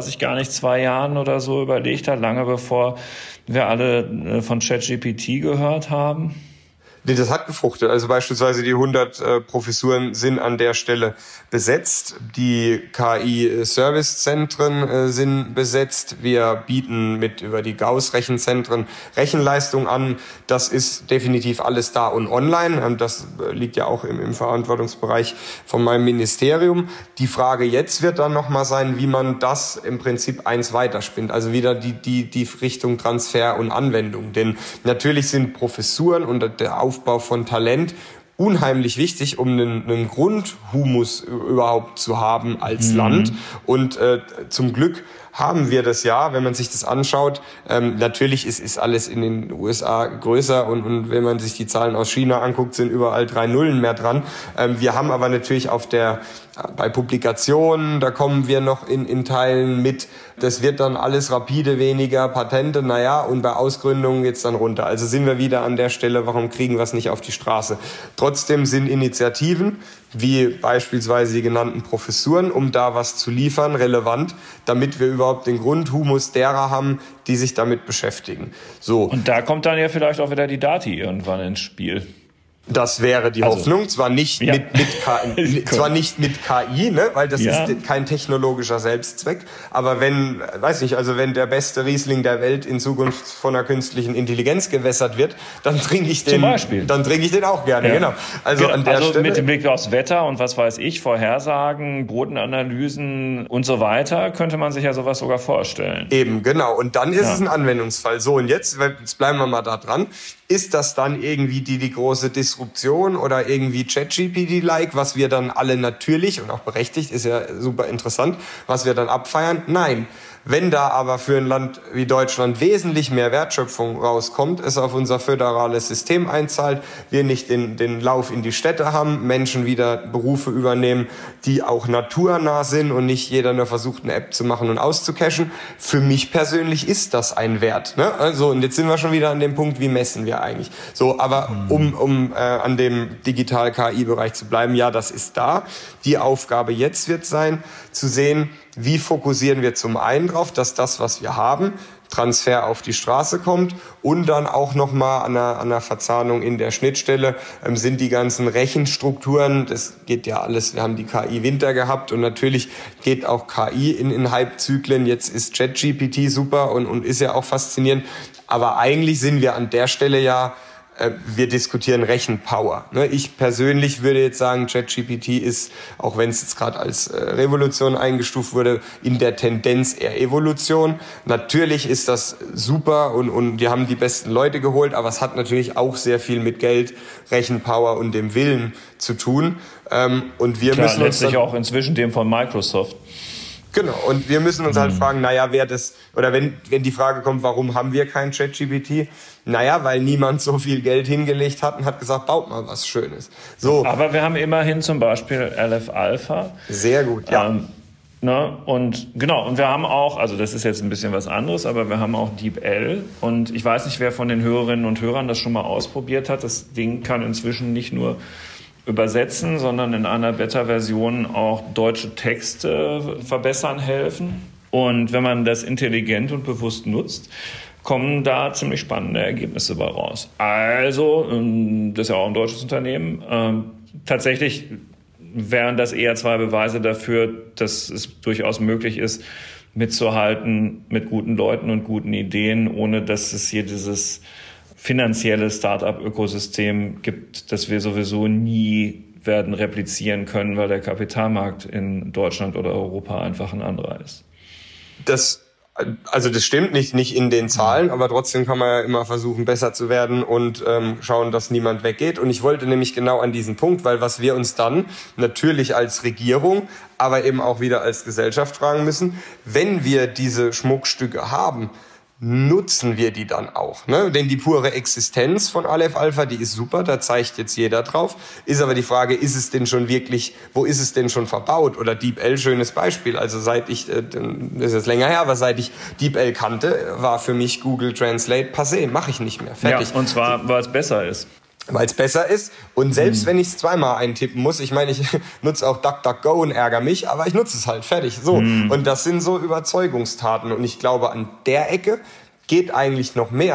2 Jahren oder so überlegt hat, lange bevor wir alle von ChatGPT gehört haben? Das hat gefruchtet. Also beispielsweise die 100 Professuren sind an der Stelle besetzt. Die KI-Servicezentren sind besetzt. Wir bieten über die Gauss-Rechenzentren Rechenleistung an. Das ist definitiv alles da und online. Das liegt ja auch im Verantwortungsbereich von meinem Ministerium. Die Frage jetzt wird dann nochmal sein, wie man das im Prinzip eins weiterspinnt. Also wieder die Richtung Transfer und Anwendung. Denn natürlich sind Professuren und der Aufbau von Talent unheimlich wichtig, um einen Grundhumus überhaupt zu haben als Land. Und zum Glück haben wir das ja, wenn man sich das anschaut. Natürlich ist alles in den USA größer und wenn man sich die Zahlen aus China anguckt, sind überall 3 Nullen mehr dran. Wir haben aber natürlich bei Publikationen, da kommen wir noch in Teilen mit. Das wird dann alles rapide weniger, Patente, und bei Ausgründungen geht's dann runter. Also sind wir wieder an der Stelle, warum kriegen wir es nicht auf die Straße? Trotzdem sind Initiativen, wie beispielsweise die genannten Professuren, um da was zu liefern, relevant, damit wir überhaupt den Grundhumus derer haben, die sich damit beschäftigen. So. Und da kommt dann ja vielleicht auch wieder die Dati irgendwann ins Spiel. Das wäre die Hoffnung, zwar nicht mit KI, ne, weil das ist kein technologischer Selbstzweck, aber wenn der beste Riesling der Welt in Zukunft von einer künstlichen Intelligenz gewässert wird, dann trinke ich den auch gerne, genau. Also an der Stelle, mit dem Blick aufs Wetter und was weiß ich, Vorhersagen, Bodenanalysen und so weiter, könnte man sich ja sowas sogar vorstellen. Eben, genau. Und dann ist es ein Anwendungsfall. So, und jetzt bleiben wir mal da dran. Ist das dann irgendwie die große Disruption oder irgendwie ChatGPT-like, was wir dann alle natürlich und auch berechtigt, ist ja super interessant, was wir dann abfeiern? Nein. Wenn da aber für ein Land wie Deutschland wesentlich mehr Wertschöpfung rauskommt, es auf unser föderales System einzahlt, wir nicht den Lauf in die Städte haben, Menschen wieder Berufe übernehmen, die auch naturnah sind und nicht jeder nur versucht, eine App zu machen und auszucashen. Für mich persönlich ist das ein Wert, ne? Also, und jetzt sind wir schon wieder an dem Punkt, wie messen wir eigentlich? So, aber um an dem Digital-KI-Bereich zu bleiben, ja, das ist da. Die Aufgabe jetzt wird sein, zu sehen, wie fokussieren wir zum einen drauf, dass das, was wir haben, Transfer auf die Straße kommt und dann auch nochmal an einer Verzahnung in der Schnittstelle sind die ganzen Rechenstrukturen, das geht ja alles, wir haben die KI-Winter gehabt und natürlich geht auch KI in Hypezyklen, jetzt ist ChatGPT super und ist ja auch faszinierend, aber eigentlich sind wir an der Stelle wir diskutieren Rechenpower. Ich persönlich würde jetzt sagen, ChatGPT ist, auch wenn es jetzt gerade als Revolution eingestuft wurde, in der Tendenz eher Evolution. Natürlich ist das super und die haben die besten Leute geholt, aber es hat natürlich auch sehr viel mit Geld, Rechenpower und dem Willen zu tun. Und wir müssen uns letztlich auch inzwischen dem von Microsoft. Genau, und wir müssen uns halt fragen, wenn die Frage kommt, warum haben wir kein ChatGPT? Weil niemand so viel Geld hingelegt hat und hat gesagt, baut mal was Schönes. So. Aber wir haben immerhin zum Beispiel Aleph Alpha. Sehr gut, ja. Und wir haben auch, also das ist jetzt ein bisschen was anderes, aber wir haben auch DeepL und ich weiß nicht, wer von den Hörerinnen und Hörern das schon mal ausprobiert hat. Das Ding kann inzwischen nicht nur übersetzen, sondern in einer Beta-Version auch deutsche Texte verbessern helfen. Und wenn man das intelligent und bewusst nutzt, kommen da ziemlich spannende Ergebnisse bei raus. Also, das ist ja auch ein deutsches Unternehmen. Tatsächlich wären das eher 2 Beweise dafür, dass es durchaus möglich ist, mitzuhalten mit guten Leuten und guten Ideen, ohne dass es hier dieses finanzielle Start-up-Ökosystem gibt, das wir sowieso nie werden replizieren können, weil der Kapitalmarkt in Deutschland oder Europa einfach ein anderer ist. Das stimmt nicht in den Zahlen, aber trotzdem kann man ja immer versuchen, besser zu werden und schauen, dass niemand weggeht. Und ich wollte nämlich genau an diesen Punkt, weil was wir uns dann natürlich als Regierung, aber eben auch wieder als Gesellschaft fragen müssen, wenn wir diese Schmuckstücke haben, nutzen wir die dann auch, ne? Denn die pure Existenz von Aleph Alpha, die ist super, da zeigt jetzt jeder drauf. Ist aber die Frage, ist es denn schon wirklich, wo ist es denn schon verbaut? Oder DeepL, schönes Beispiel. Also seit ich, das ist jetzt länger her, aber seit ich DeepL kannte, war für mich Google Translate passé. Mache ich nicht mehr. Fertig. Ja, und zwar, weil es besser ist. Weil es besser ist. Und selbst wenn ich es zweimal eintippen muss, ich meine, ich nutze auch DuckDuckGo und ärgere mich, aber ich nutze es halt, fertig. So. Und das sind so Überzeugungstaten. Und ich glaube, an der Ecke geht eigentlich noch mehr.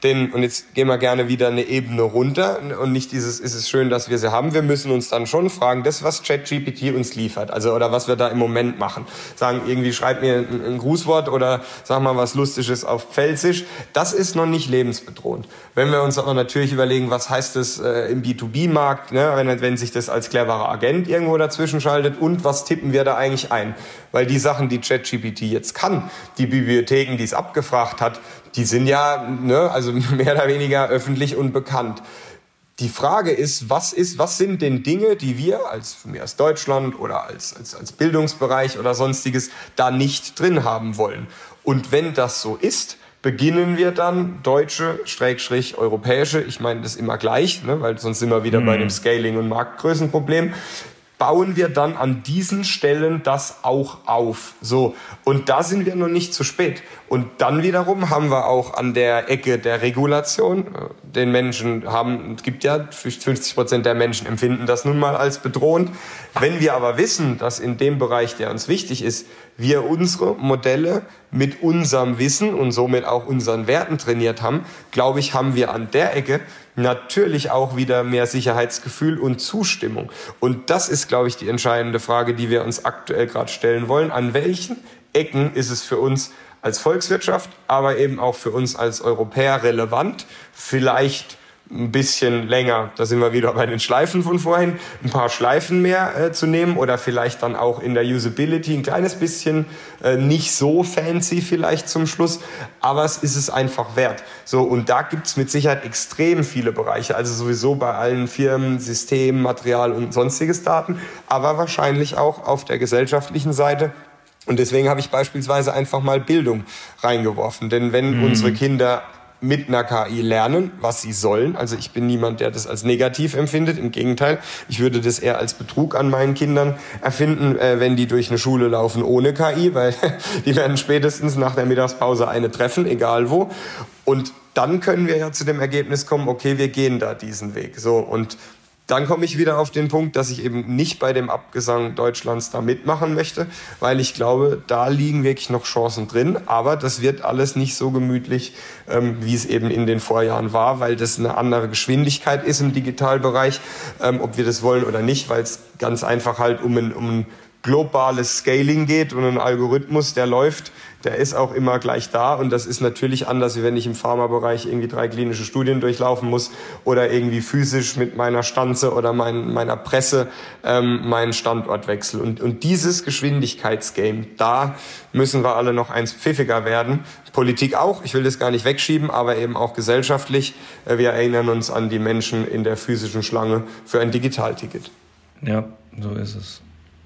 Denn, und jetzt gehen wir gerne wieder eine Ebene runter und nicht dieses, ist es schön, dass wir sie haben. Wir müssen uns dann schon fragen, das, was ChatGPT uns liefert, also oder was wir da im Moment machen. Sagen, irgendwie schreib mir ein Grußwort oder sag mal was Lustiges auf Pfälzisch. Das ist noch nicht lebensbedrohend. Wenn wir uns aber natürlich überlegen, was heißt das im B2B-Markt, ne, wenn sich das als cleverer Agent irgendwo dazwischen schaltet und was tippen wir da eigentlich ein? Weil die Sachen, die ChatGPT jetzt kann, die Bibliotheken, die es abgefragt hat, die sind ja, ne, also mehr oder weniger öffentlich und bekannt. Die Frage ist, was sind denn Dinge, die wir als Deutschland oder als Bildungsbereich oder sonstiges da nicht drin haben wollen? Und wenn das so ist, beginnen wir dann deutsche, europäische, ich meine das immer gleich, ne, weil sonst sind wir wieder bei dem Scaling- und Marktgrößenproblem, bauen wir dann an diesen Stellen das auch auf. So. Und da sind wir noch nicht zu spät. Und dann wiederum haben wir auch an der Ecke der Regulation, den Menschen es gibt ja 50% der Menschen empfinden das nun mal als bedrohend. Wenn wir aber wissen, dass in dem Bereich, der uns wichtig ist, wir unsere Modelle mit unserem Wissen und somit auch unseren Werten trainiert haben, glaube ich, haben wir an der Ecke natürlich auch wieder mehr Sicherheitsgefühl und Zustimmung. Und das ist, glaube ich, die entscheidende Frage, die wir uns aktuell gerade stellen wollen. An welchen Ecken ist es für uns als Volkswirtschaft, aber eben auch für uns als Europäer relevant, vielleicht ein bisschen länger, da sind wir wieder bei den Schleifen von vorhin, ein paar Schleifen mehr zu nehmen oder vielleicht dann auch in der Usability ein kleines bisschen nicht so fancy vielleicht zum Schluss, aber es ist es einfach wert. So, und da gibt's mit Sicherheit extrem viele Bereiche, also sowieso bei allen Firmen, System, Material und sonstiges Daten, aber wahrscheinlich auch auf der gesellschaftlichen Seite. Und deswegen habe ich beispielsweise einfach mal Bildung reingeworfen, denn wenn unsere Kinder mit einer KI lernen, was sie sollen. Also ich bin niemand, der das als negativ empfindet. Im Gegenteil, ich würde das eher als Betrug an meinen Kindern erfinden, wenn die durch eine Schule laufen ohne KI, weil die werden spätestens nach der Mittagspause eine treffen, egal wo. Und dann können wir ja zu dem Ergebnis kommen, okay, wir gehen da diesen Weg. So, und dann komme ich wieder auf den Punkt, dass ich eben nicht bei dem Abgesang Deutschlands da mitmachen möchte, weil ich glaube, da liegen wirklich noch Chancen drin. Aber das wird alles nicht so gemütlich, wie es eben in den Vorjahren war, weil das eine andere Geschwindigkeit ist im Digitalbereich, ob wir das wollen oder nicht, weil es ganz einfach halt um ein globales Scaling geht und ein Algorithmus, der läuft, der ist auch immer gleich da und das ist natürlich anders, wie wenn ich im Pharmabereich irgendwie 3 klinische Studien durchlaufen muss oder irgendwie physisch mit meiner Stanze oder meiner Presse meinen Standort wechsle. Und dieses Geschwindigkeitsgame, da müssen wir alle noch eins pfiffiger werden. Politik auch, ich will das gar nicht wegschieben, aber eben auch gesellschaftlich. Wir erinnern uns an die Menschen in der physischen Schlange für ein Digitalticket. Ja, so ist es.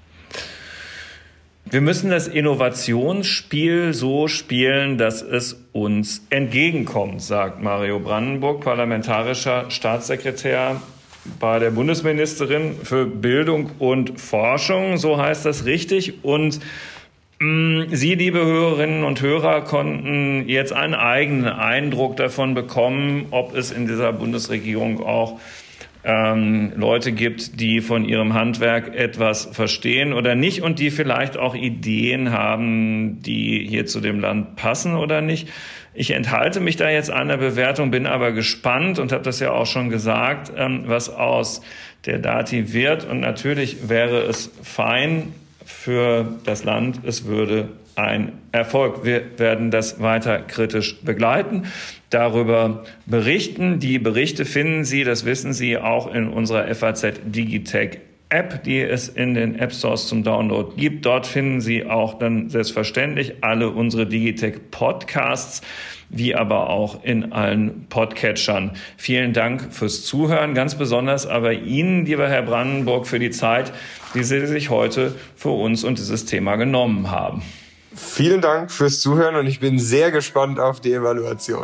Wir müssen das Innovationsspiel so spielen, dass es uns entgegenkommt, sagt Mario Brandenburg, parlamentarischer Staatssekretär bei der Bundesministerin für Bildung und Forschung, so heißt das richtig. Und Sie, liebe Hörerinnen und Hörer, konnten jetzt einen eigenen Eindruck davon bekommen, ob es in dieser Bundesregierung auch Leute gibt, die von ihrem Handwerk etwas verstehen oder nicht und die vielleicht auch Ideen haben, die hier zu dem Land passen oder nicht. Ich enthalte mich da jetzt einer Bewertung, bin aber gespannt und habe das ja auch schon gesagt, was aus der Dati wird. Und natürlich wäre es fein für das Land, es würde ein Erfolg. Wir werden das weiter kritisch begleiten, darüber berichten. Die Berichte finden Sie, das wissen Sie, auch in unserer FAZ Digitech App, die es in den App Stores zum Download gibt. Dort finden Sie auch dann selbstverständlich alle unsere Digitech Podcasts, wie aber auch in allen Podcatchern. Vielen Dank fürs Zuhören, ganz besonders aber Ihnen, lieber Herr Brandenburg, für die Zeit, die Sie sich heute für uns und dieses Thema genommen haben. Vielen Dank fürs Zuhören und ich bin sehr gespannt auf die Evaluation.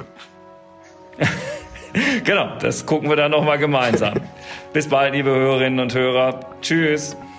Genau, das gucken wir dann nochmal gemeinsam. Bis bald, liebe Hörerinnen und Hörer. Tschüss.